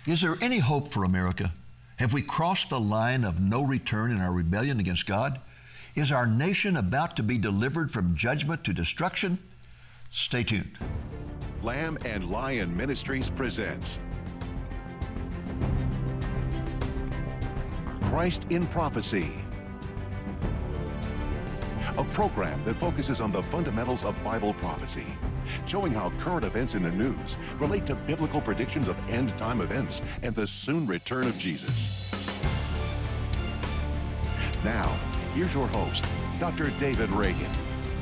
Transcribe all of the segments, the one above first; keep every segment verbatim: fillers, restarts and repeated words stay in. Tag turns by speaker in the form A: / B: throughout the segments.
A: Is there any hope for America? Have we crossed the line of no return in our rebellion against God? Is our nation about to be delivered from judgment to destruction? Stay tuned.
B: Lamb and Lion Ministries presents Christ in Prophecy, a program that focuses on the fundamentals of Bible prophecy, showing how current events in the news relate to biblical predictions of end-time events and the soon return of Jesus. Now, here's your host, Doctor David Reagan.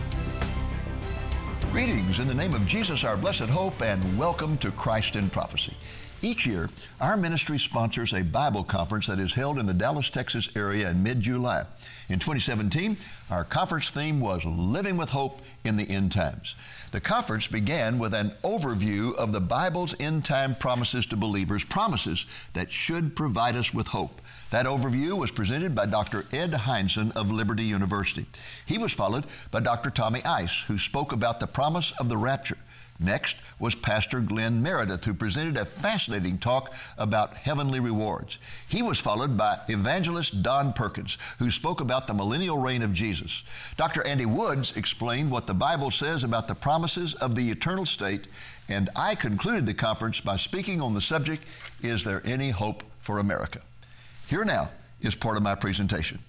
A: Greetings in the name of Jesus, our blessed hope, and welcome to Christ in Prophecy. Each year, our ministry sponsors a Bible conference that is held in the Dallas, Texas area in mid-July. In twenty seventeen, our conference theme was Living with Hope in the End Times. The conference began with an overview of the Bible's end-time promises to believers, promises that should provide us with hope. That overview was presented by Doctor Ed Hindson of Liberty University. He was followed by Doctor Tommy Ice, who spoke about the promise of the rapture. Next was Pastor Glenn Meredith, who presented a fascinating talk about heavenly rewards. He was followed by evangelist Don Perkins, who spoke about the millennial reign of Jesus. Doctor Andy Woods explained what the Bible says about the promises of the eternal state, and I concluded the conference by speaking on the subject, Is there any hope for America? Here now is part of my presentation.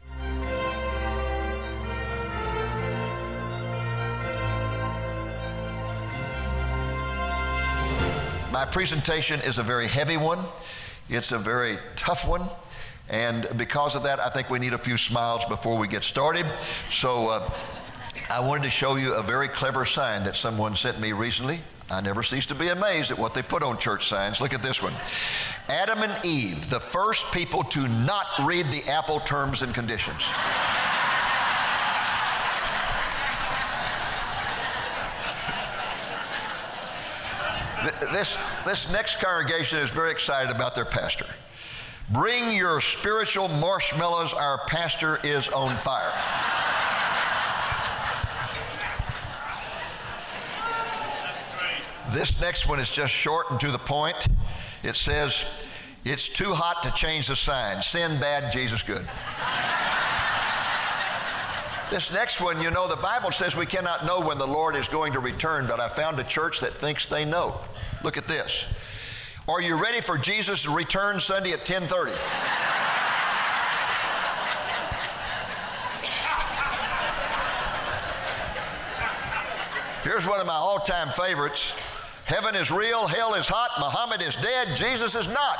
A: My presentation is a very heavy one. It's a very tough one. And because of that, I think we need a few smiles before we get started. So uh, I wanted to show you a very clever sign that someone sent me recently. I never cease to be amazed at what they put on church signs. Look at this one. Adam and Eve, the first people to not read the Apple terms and conditions. This, this next congregation is very excited about their pastor. Bring your spiritual marshmallows, our pastor is on fire. This next one is just short and to the point. It says, it's too hot to change the sign. Sin bad, Jesus good. This next one, you know, the Bible says we cannot know when the Lord is going to return, but I found a church that thinks they know. Look at this. Are you ready for Jesus to return Sunday at ten thirty? Here's one of my all-time favorites. Heaven is real, hell is hot, Muhammad is dead, Jesus is not.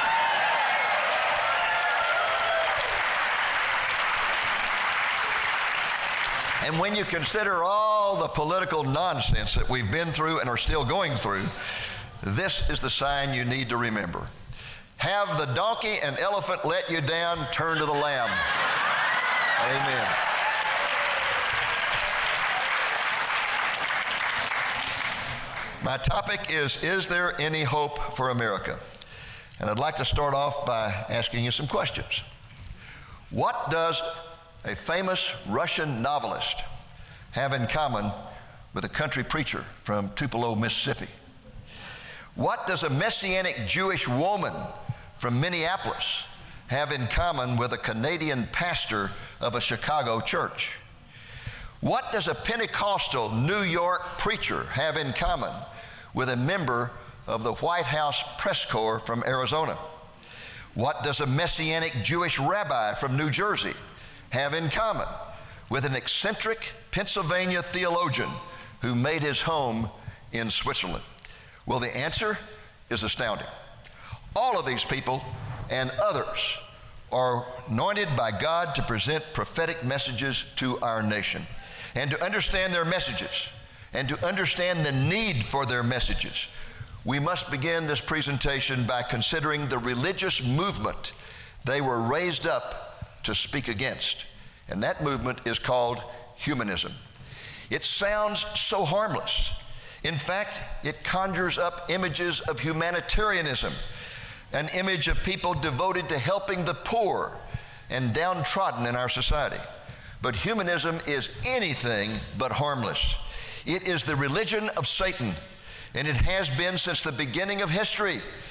A: And when you consider all the political nonsense that we've been through and are still going through, this is the sign you need to remember. Have the donkey and elephant let you down, turn to the lamb. Amen. My topic is, is there any hope for America? And I'd like to start off by asking you some questions. What does a famous Russian novelist have in common with a country preacher from Tupelo, Mississippi? What does a Messianic Jewish woman from Minneapolis have in common with a Canadian pastor of a Chicago church? What does a Pentecostal New York preacher have in common with a member of the White House press corps from Arizona? What does a Messianic Jewish rabbi from New Jersey have in common with an eccentric Pennsylvania theologian who made his home in Switzerland? Well, the answer is astounding. All of these people and others are anointed by God to present prophetic messages to our nation. And to understand their messages and to understand the need for their messages, we must begin this presentation by considering the religious movement they were raised up to speak against. And that movement is called humanism. It sounds so harmless. In fact, it conjures up images of humanitarianism, an image of people devoted to helping the poor and downtrodden in our society. But humanism is anything but harmless. It is the religion of Satan, and it has been since the beginning of history.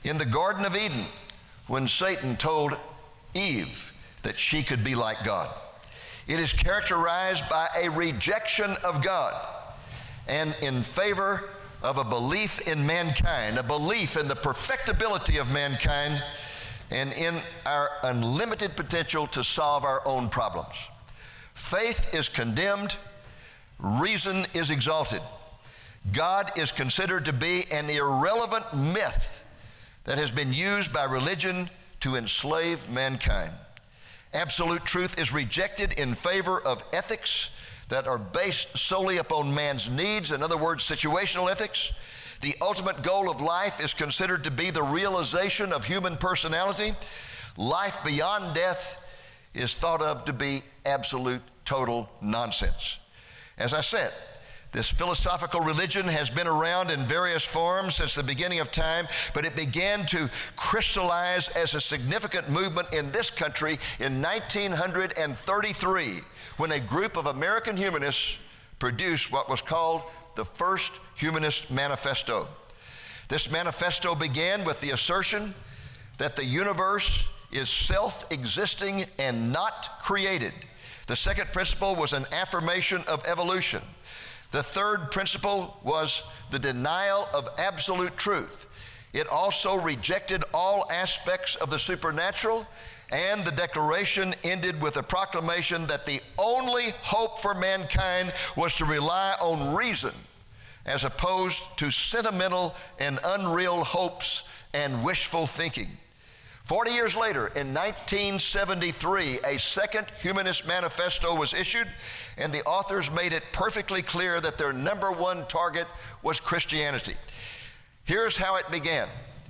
A: in the Garden of Eden when Satan told Eve that she could be like God. It is characterized by a rejection of God and in favor of a belief in mankind, a belief in the perfectibility of mankind and in our unlimited potential to solve our own problems. Faith is condemned, reason is exalted. God is considered to be an irrelevant myth that has been used by religion to enslave mankind. Absolute truth is rejected in favor of ethics that are based solely upon man's needs, in other words, situational ethics. The ultimate goal of life is considered to be the realization of human personality. Life beyond death is thought of to be absolute, total nonsense. As I said, this philosophical religion has been around in various forms since the beginning of time, but it began to crystallize as a significant movement in this country in nineteen thirty-three, when a group of American humanists produced what was called the First Humanist Manifesto. This manifesto began with the assertion that the universe is self-existing and not created. The second principle was an affirmation of evolution. The third principle was the denial of absolute truth. It also rejected all aspects of the supernatural, and the declaration ended with a proclamation that the only hope for mankind was to rely on reason as opposed to sentimental and unreal hopes and wishful thinking. Forty years later, in nineteen seventy-three, a second Humanist Manifesto was issued, and the authors made it perfectly clear that their number one target was Christianity. Here's how it began.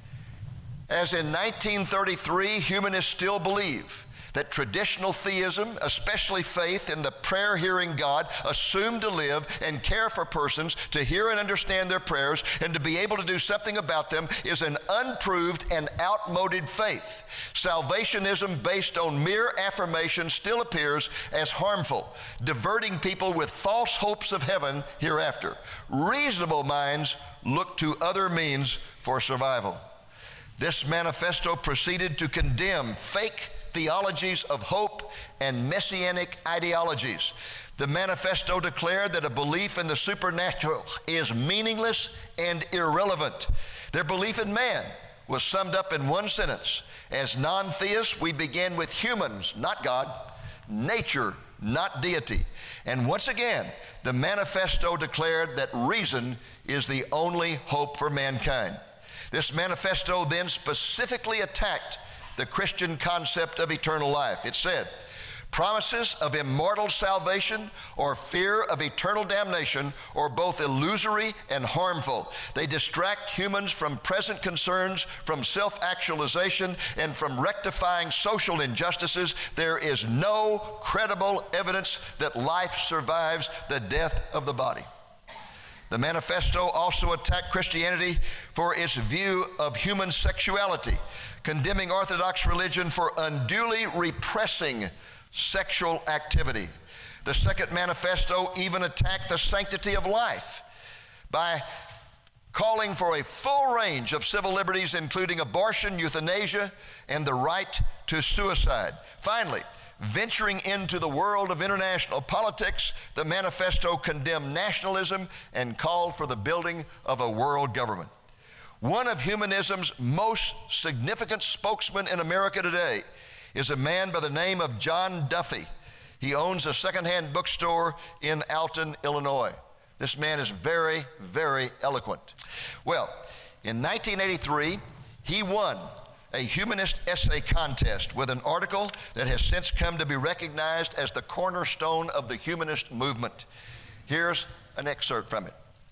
A: As in nineteen thirty-three, humanists still believe that traditional theism, especially faith in the prayer-hearing God, assumed to live and care for persons, to hear and understand their prayers, and to be able to do something about them, is an unproved and outmoded faith. Salvationism based on mere affirmation still appears as harmful, diverting people with false hopes of heaven hereafter. Reasonable minds look to other means for survival. This manifesto proceeded to condemn fake theologies of hope and messianic ideologies. The manifesto declared that a belief in the supernatural is meaningless and irrelevant. Their belief in man was summed up in one sentence: as non-theists, we begin with humans, not God, nature, not deity. And once again, the manifesto declared that reason is the only hope for mankind. This manifesto then specifically attacked the Christian concept of eternal life. It said, promises of immortal salvation or fear of eternal damnation are both illusory and harmful. They distract humans from present concerns, from self-actualization, and from rectifying social injustices. There is no credible evidence that life survives the death of the body. The manifesto also attacked Christianity for its view of human sexuality, condemning Orthodox religion for unduly repressing sexual activity. The second manifesto even attacked the sanctity of life by calling for a full range of civil liberties, including abortion, euthanasia, and the right to suicide. Finally, venturing into the world of international politics, the manifesto condemned nationalism and called for the building of a world government. One of humanism's most significant spokesmen in America today is a man by the name of John Duffy. He owns a secondhand bookstore in Alton, Illinois. This man is very, very eloquent. Well, in nineteen eighty-three, he won a humanist essay contest with an article that has since come to be recognized as the cornerstone of the humanist movement. Here's an excerpt from it.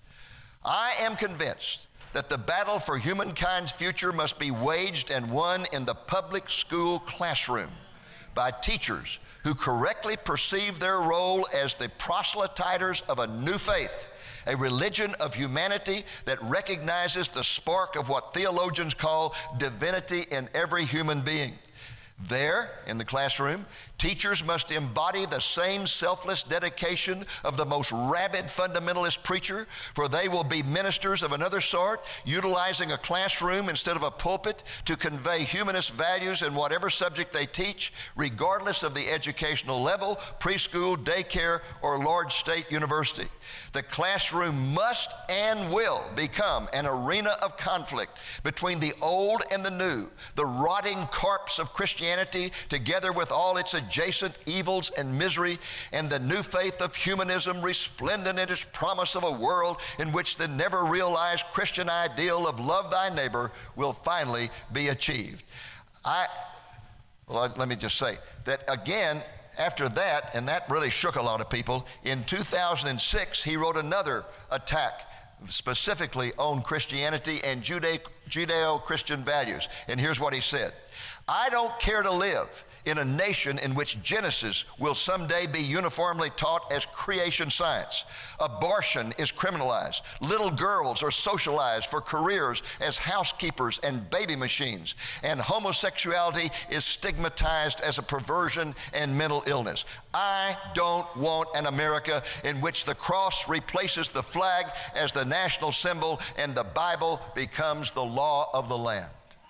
A: I am convinced that the battle for humankind's future must be waged and won in the public school classroom by teachers who correctly perceive their role as the proselytizers of a new faith, a religion of humanity that recognizes the spark of what theologians call divinity in every human being. There, in the classroom, teachers must embody the same selfless dedication of the most rabid fundamentalist preacher, for they will be ministers of another sort, utilizing a classroom instead of a pulpit to convey humanist values in whatever subject they teach, regardless of the educational level, preschool, daycare, or large state university. The classroom must and will become an arena of conflict between the old and the new, the rotting corpse of Christianity together with all its adjacent evils and misery, and the new faith of humanism resplendent in its promise of a world in which the never realized Christian ideal of love thy neighbor will finally be achieved. I, well, let me just say that again, after that, and that really shook a lot of people, in two thousand six, he wrote another attack specifically on Christianity and Judeo-Christian values. And here's what he said: I don't care to live in a nation in which Genesis will someday be uniformly taught as creation science. Abortion is criminalized. Little girls are socialized for careers as housekeepers and baby machines. And homosexuality is stigmatized as a perversion and mental illness. I don't want an America in which the cross replaces the flag as the national symbol and the Bible becomes the law of the land.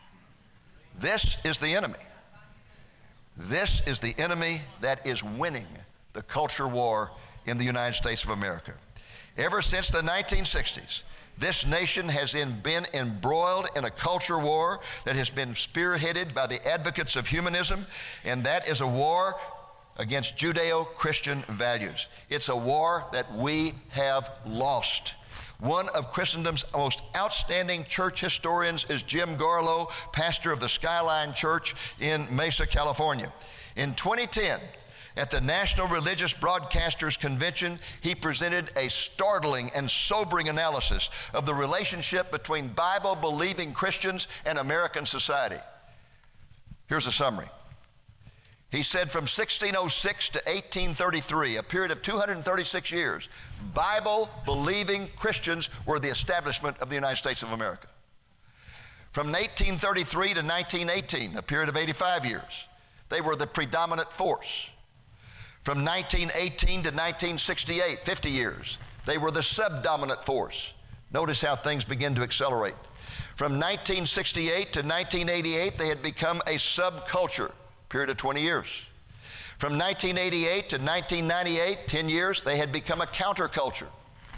A: This is the enemy. This is the enemy that is winning the culture war in the United States of America. Ever since the nineteen sixties, this nation has been embroiled in a culture war that has been spearheaded by the advocates of humanism, and that is a war against Judeo-Christian values. It's a war that we have lost. One of Christendom's most outstanding church historians is Jim Garlow, pastor of the Skyline Church in Mesa, California. In twenty ten, at the National Religious Broadcasters Convention, he presented a startling and sobering analysis of the relationship between Bible-believing Christians and American society. Here's a summary. He said from sixteen oh six to eighteen thirty-three, a period of two hundred thirty-six years, Bible-believing Christians were the establishment of the United States of America. From eighteen thirty-three to nineteen eighteen, a period of eighty-five years, they were the predominant force. From nineteen eighteen to nineteen sixty-eight, fifty years, they were the subdominant force. Notice how things begin to accelerate. From nineteen sixty-eight to nineteen eighty-eight, they had become a subculture. Period of twenty years. From nineteen eighty-eight to nineteen ninety-eight, ten years, they had become a counterculture.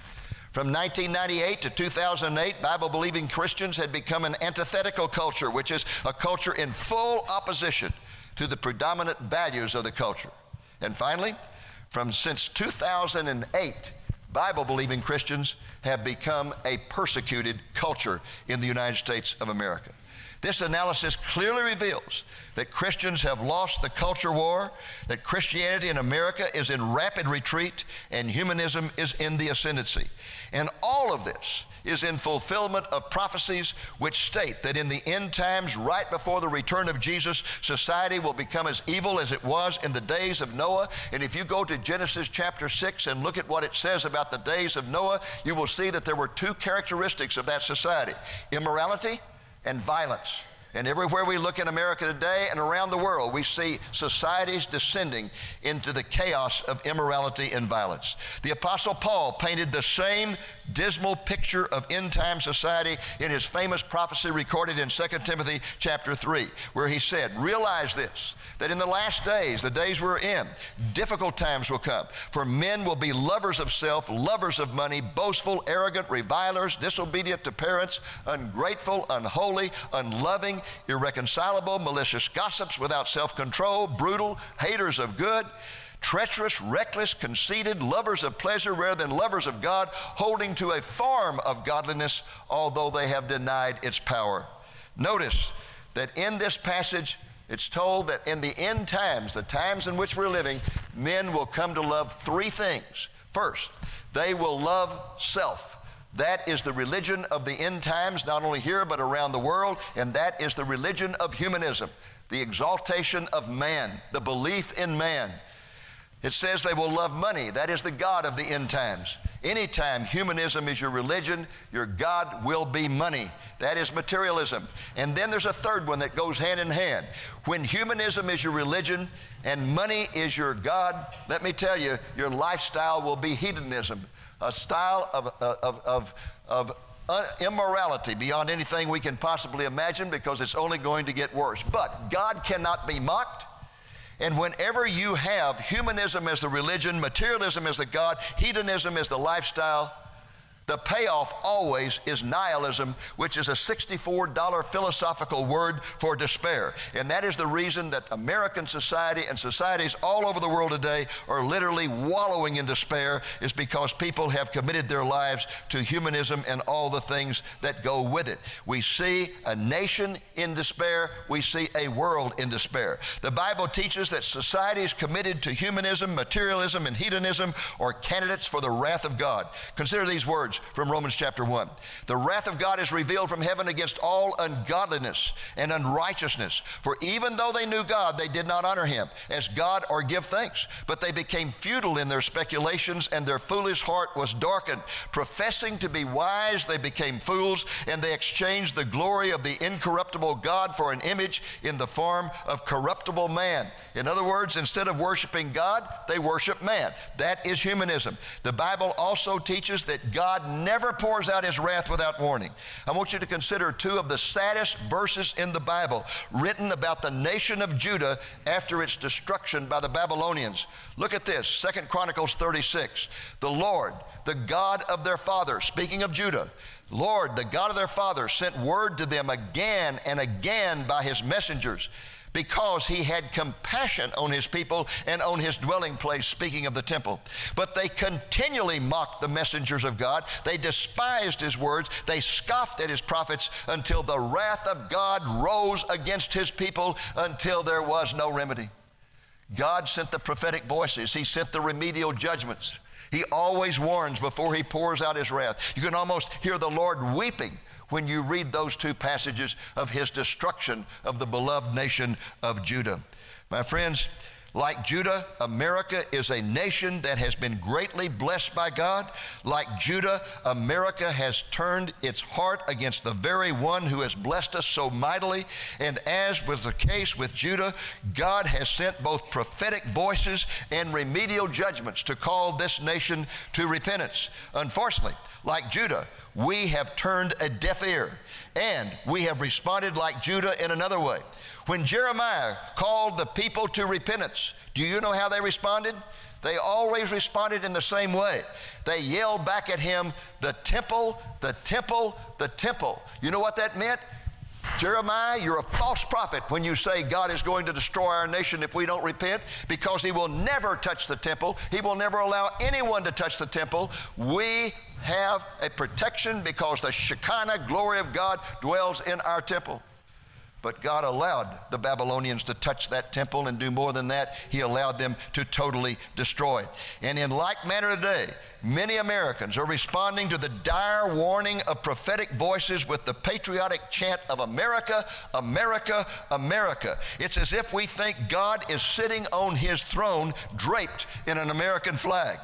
A: From nineteen ninety-eight to two thousand eight, Bible-believing Christians had become an antithetical culture, which is a culture in full opposition to the predominant values of the culture. And finally, from since two thousand eight, Bible-believing Christians have become a persecuted culture in the United States of America. This analysis clearly reveals that Christians have lost the culture war, that Christianity in America is in rapid retreat, and humanism is in the ascendancy. And all of this is in fulfillment of prophecies which state that in the end times, right before the return of Jesus, society will become as evil as it was in the days of Noah. And if you go to Genesis chapter six and look at what it says about the days of Noah, you will see that there were two characteristics of that society: immorality and violence. And everywhere we look in America today and around the world, we see societies descending into the chaos of immorality and violence. The Apostle Paul painted the same dismal picture of end-time society in his famous prophecy recorded in Second Timothy chapter three, where he said, realize this, that in the last days, the days we're in, difficult times will come. For men will be lovers of self, lovers of money, boastful, arrogant, revilers, disobedient to parents, ungrateful, unholy, unloving, irreconcilable, malicious gossips, without self-control, brutal, haters of good, treacherous, reckless, conceited, lovers of pleasure rather than lovers of God, holding to a form of godliness, although they have denied its power. Notice that in this passage, it's told that in the end times, the times in which we're living, men will come to love three things. First, they will love self. That is the religion of the end times, not only here but around the world, and that is the religion of humanism, the exaltation of man, the belief in man. It says they will love money. That is the god of the end times. Anytime humanism is your religion, your god will be money. That is materialism. And then there's a third one that goes hand in hand. When humanism is your religion and money is your god, let me tell you, your lifestyle will be hedonism, a style of, of, of, of uh, immorality beyond anything we can possibly imagine, because it's only going to get worse. But God cannot be mocked. And whenever you have humanism as the religion, materialism as the god, hedonism as the lifestyle, the payoff always is nihilism, which is a sixty-four dollar philosophical word for despair. And that is the reason that American society and societies all over the world today are literally wallowing in despair, is because people have committed their lives to humanism and all the things that go with it. We see a nation in despair. We see a world in despair. The Bible teaches that societies committed to humanism, materialism, and hedonism are candidates for the wrath of God. Consider these words from Romans chapter one. The wrath of God is revealed from heaven against all ungodliness and unrighteousness. For even though they knew God, they did not honor him as God or give thanks. But they became futile in their speculations, and their foolish heart was darkened. Professing to be wise, they became fools, and they exchanged the glory of the incorruptible God for an image in the form of corruptible man. In other words, instead of worshiping God, they worship man. That is humanism. The Bible also teaches that God never pours out his wrath without warning. I want you to consider two of the saddest verses in the Bible written about the nation of Judah after its destruction by the Babylonians. Look at this, Second Chronicles thirty-six. The Lord, the God of their fathers, speaking of Judah, Lord, the God of their fathers, sent word to them again and again by his messengers, because he had compassion on his people and on his dwelling place, speaking of the temple. But they continually mocked the messengers of God. They despised his words. They scoffed at his prophets until the wrath of God rose against his people until there was no remedy. God sent the prophetic voices. He sent the remedial judgments. He always warns before he pours out his wrath. You can almost hear the Lord weeping when you read those two passages of his destruction of the beloved nation of Judah. My friends, like Judah, America is a nation that has been greatly blessed by God. Like Judah, America has turned its heart against the very one who has blessed us so mightily. And as was the case with Judah, God has sent both prophetic voices and remedial judgments to call this nation to repentance. Unfortunately, like Judah, we have turned a deaf ear, and we have responded like Judah in another way. When Jeremiah called the people to repentance, do you know how they responded? They always responded in the same way. They yelled back at him, "The temple, the temple, the temple." You know what that meant? Jeremiah, you're a false prophet when you say God is going to destroy our nation if we don't repent, because he will never touch the temple. He will never allow anyone to touch the temple. We have a protection because the Shekinah glory of God dwells in our temple. But God allowed the Babylonians to touch that temple, and do more than that, he allowed them to totally destroy it. And in like manner today, many Americans are responding to the dire warning of prophetic voices with the patriotic chant of America, America, America. It's as if we think God is sitting on his throne draped in an American flag.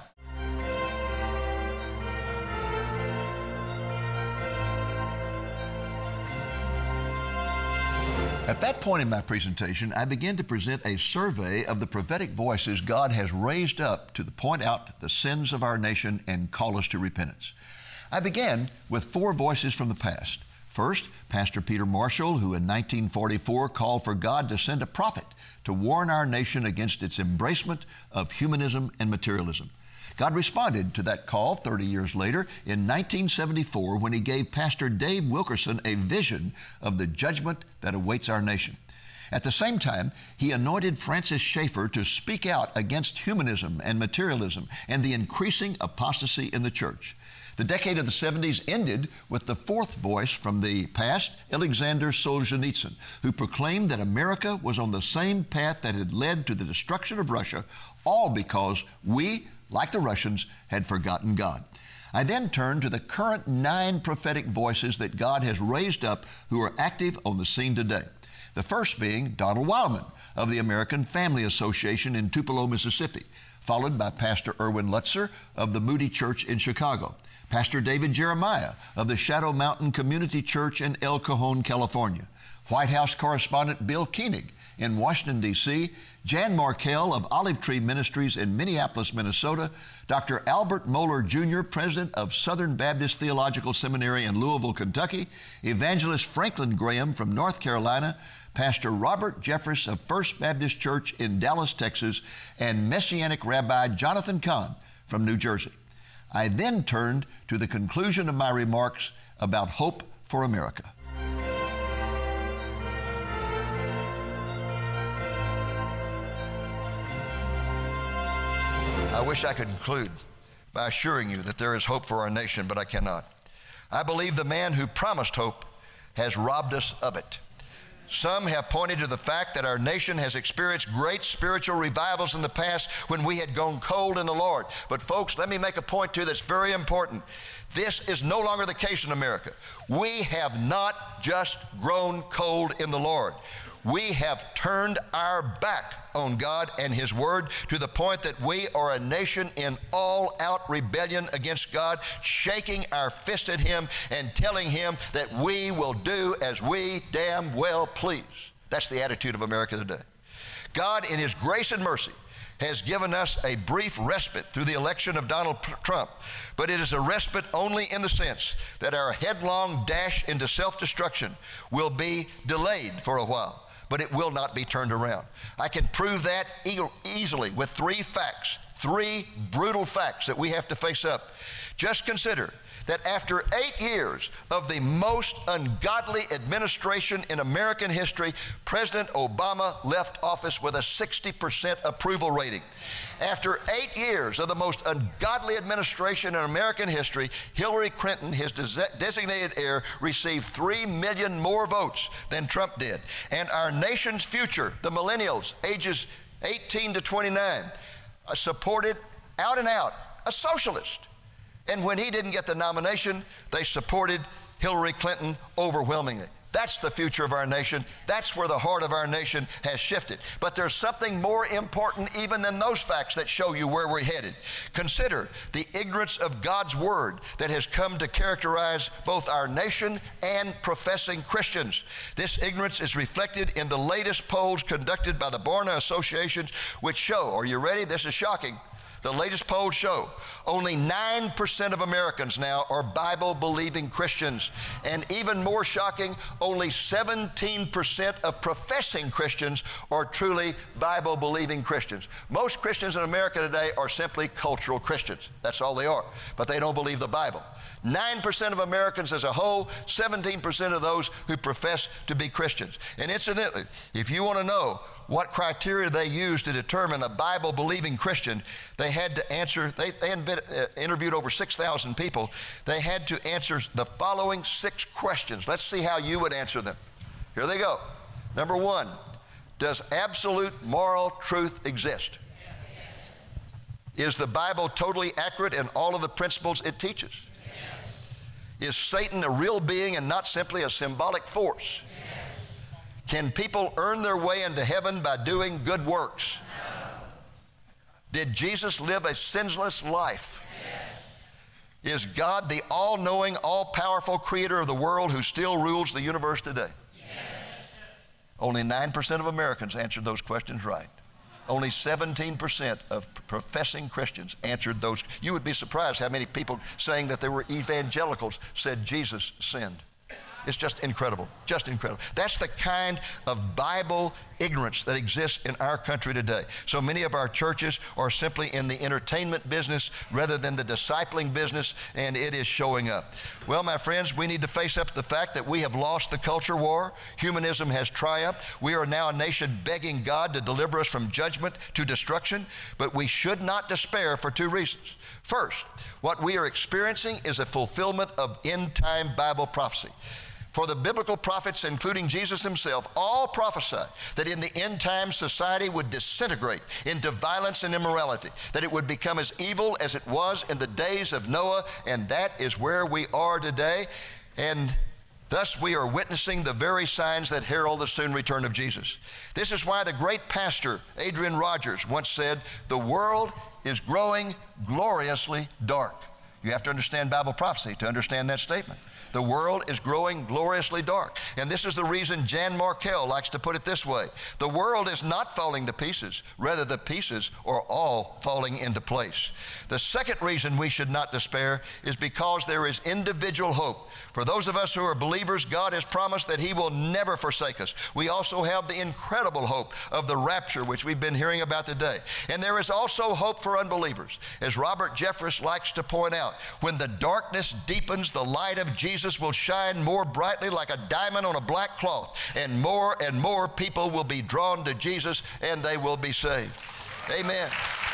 A: At that point in my presentation, I began to present a survey of the prophetic voices God has raised up to point out the sins of our nation and call us to repentance. I began with four voices from the past. First, Pastor Peter Marshall, who in nineteen forty-four called for God to send a prophet to warn our nation against its embracement of humanism and materialism. God responded to that call thirty years later in nineteen seventy-four when he gave Pastor Dave Wilkerson a vision of the judgment that awaits our nation. At the same time, he anointed Francis Schaeffer to speak out against humanism and materialism and the increasing apostasy in the church. The decade of the seventies ended with the fourth voice from the past, Alexander Solzhenitsyn, who proclaimed that America was on the same path that had led to the destruction of Russia, all because we, like the Russians, had forgotten God. I then turned to the current nine prophetic voices that God has raised up who are active on the scene today. The first being Donald Wildman of the American Family Association in Tupelo, Mississippi. followed by Pastor Erwin Lutzer of the Moody Church in Chicago, Pastor David Jeremiah of the Shadow Mountain Community Church in El Cajon, California, White House correspondent Bill Koenig in Washington, D C, Jan Markell of Olive Tree Ministries in Minneapolis, Minnesota, Doctor Albert Moeller, Junior, president of Southern Baptist Theological Seminary in Louisville, Kentucky, Evangelist Franklin Graham from North Carolina, Pastor Robert Jeffress of First Baptist Church in Dallas, Texas, and Messianic Rabbi Jonathan Cahn from New Jersey. I then turned to the conclusion of my remarks about hope for America. I wish I could conclude by assuring you that there is hope for our nation, but I cannot. I believe the man who promised hope has robbed us of it. Some have pointed to the fact that our nation has experienced great spiritual revivals in the past when we had gone cold in the Lord. But folks, let me make a point too that's very important. This is no longer the case in America. We have not just grown cold in the Lord. We have turned our back on God and His Word to the point that we are a nation in all-out rebellion against God, shaking our fist at Him and telling Him that we will do as we damn well please. That's the attitude of America today. God, in His grace and mercy, has given us a brief respite through the election of Donald Trump, but it is a respite only in the sense that our headlong dash into self-destruction will be delayed for a while, but it will not be turned around. I can prove that e- easily with three facts, three brutal facts that we have to face up. Just consider that after eight years of the most ungodly administration in American history, President Obama left office with a sixty percent approval rating. After eight years of the most ungodly administration in American history, Hillary Clinton, his des- designated heir, received three million more votes than Trump did. And our nation's future, the millennials, ages eighteen to twenty-nine, uh, supported out and out a socialist. And when he didn't get the nomination, they supported Hillary Clinton overwhelmingly. That's the future of our nation. That's where the heart of our nation has shifted. But there's something more important even than those facts that show you where we're headed. Consider the ignorance of God's Word that has come to characterize both our nation and professing Christians. This ignorance is reflected in the latest polls conducted by the Barna Association, which show, are you ready? This is shocking. The latest polls show only nine percent of Americans now are Bible-believing Christians. And even more shocking, only seventeen percent of professing Christians are truly Bible-believing Christians. Most Christians in America today are simply cultural Christians. That's all they are. But they don't believe the Bible. nine percent of Americans as a whole, seventeen percent of those who profess to be Christians. And incidentally, if you want to know what criteria they used to determine a Bible-believing Christian, they had to answer, they, they inv- uh, interviewed over six thousand people. They had to answer the following six questions. Let's see how you would answer them. Here they go. Number one, does absolute moral truth exist? Yes. Is the Bible totally accurate in all of the principles it teaches? Yes. Is Satan a real being and not simply a symbolic force? Yes. Can people earn their way into heaven by doing good works? No. Did Jesus live a sinless life? Yes. Is God the all-knowing, all-powerful creator of the world who still rules the universe today? Yes. Only nine percent of Americans answered those questions right. Only seventeen percent of professing Christians answered those. You would be surprised how many people saying that they were evangelicals said Jesus sinned. It's just incredible, just incredible. That's the kind of Bible ignorance that exists in our country today. So many of our churches are simply in the entertainment business rather than the discipling business, and it is showing up. Well, my friends, we need to face up to the fact that we have lost the culture war. Humanism has triumphed. We are now a nation begging God to deliver us from judgment to destruction, but we should not despair for two reasons. First, what we are experiencing is a fulfillment of end-time Bible prophecy. For the biblical prophets, including Jesus himself, all prophesied that in the end times society would disintegrate into violence and immorality, that it would become as evil as it was in the days of Noah, and that is where we are today. And Thus, we are witnessing the very signs that herald the soon return of Jesus. This is why the great pastor Adrian Rogers once said, "The world is growing gloriously dark." You have to understand Bible prophecy to understand that statement. The world is growing gloriously dark. And this is the reason Jan Markell likes to put it this way: the world is not falling to pieces. Rather, the pieces are all falling into place. The second reason we should not despair is because there is individual hope. For those of us who are believers, God has promised that He will never forsake us. We also have the incredible hope of the rapture, which we've been hearing about today. And there is also hope for unbelievers. As Robert Jeffress likes to point out, when the darkness deepens, the light of Jesus will shine more brightly like a diamond on a black cloth, and more and more people will be drawn to Jesus, and they will be saved. Amen.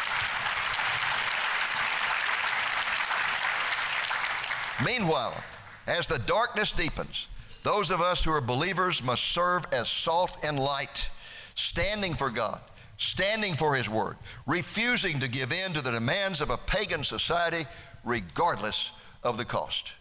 A: Meanwhile, as the darkness deepens, those of us who are believers must serve as salt and light, standing for God, standing for His Word, refusing to give in to the demands of a pagan society, regardless of the cost.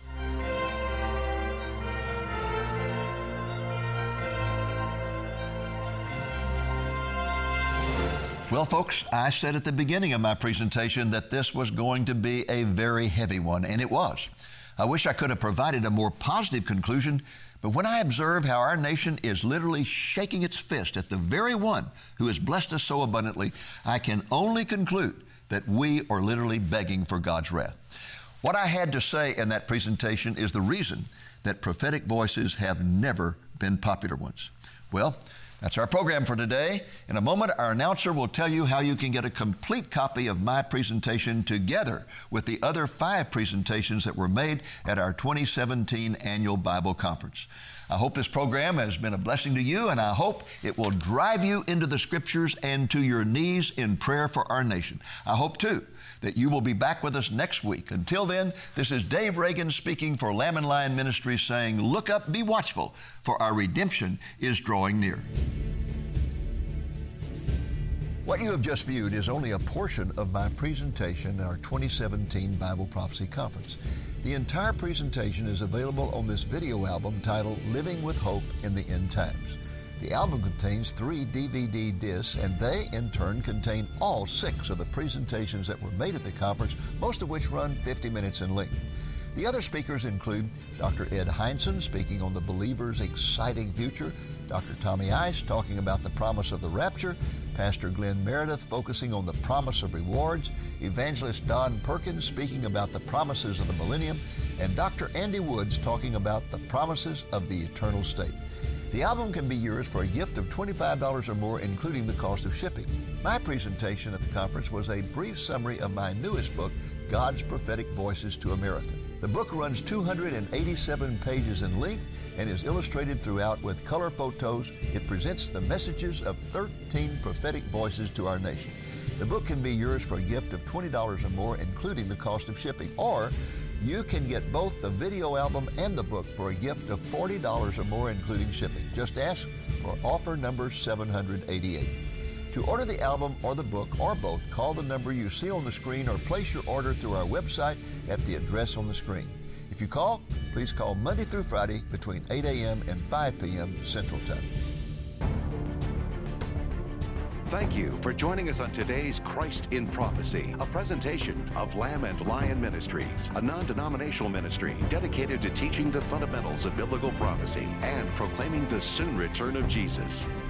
A: Well, folks, I said at the beginning of my presentation that this was going to be a very heavy one, and it was. I wish I could have provided a more positive conclusion, but when I observe how our nation is literally shaking its fist at the very one who has blessed us so abundantly, I can only conclude that we are literally begging for God's wrath. What I had to say in that presentation is the reason that prophetic voices have never been popular ones. Well, that's our program for today. In a moment, our announcer will tell you how you can get a complete copy of my presentation together with the other five presentations that were made at our twenty seventeen Annual Bible Conference. I hope this program has been a blessing to you, and I hope it will drive you into the Scriptures and to your knees in prayer for our nation. I hope, too, that you will be back with us next week. Until then, this is Dave Reagan speaking for Lamb and Lion Ministries, saying, look up, be watchful, for our redemption is drawing near. What you have just viewed is only a portion of my presentation at our twenty seventeen Bible Prophecy Conference. The entire presentation is available on this video album titled Living with Hope in the End Times. The album contains three D V D discs, and they, in turn, contain all six of the presentations that were made at the conference, most of which run fifty minutes in length. The other speakers include Doctor Ed Hindson speaking on the believer's exciting future, Doctor Tommy Ice talking about the promise of the rapture, Pastor Glenn Meredith focusing on the promise of rewards, Evangelist Don Perkins speaking about the promises of the millennium, and Doctor Andy Woods talking about the promises of the eternal state. The album can be yours for a gift of twenty-five dollars or more, including the cost of shipping. My presentation at the conference was a brief summary of my newest book, God's Prophetic Voices to America. The book runs two hundred eighty-seven pages in length and is illustrated throughout with color photos. It presents the messages of thirteen prophetic voices to our nation. The book can be yours for a gift of twenty dollars or more, including the cost of shipping, or you can get both the video album and the book for a gift of forty dollars or more, including shipping. Just ask for offer number seven hundred eighty-eight. To order the album or the book or both, call the number you see on the screen or place your order through our website at the address on the screen. If you call, please call Monday through Friday between eight a m and five p m Central Time.
B: Thank you for joining us on today's Christ in Prophecy, a presentation of Lamb and Lion Ministries, a non-denominational ministry dedicated to teaching the fundamentals of biblical prophecy and proclaiming the soon return of Jesus.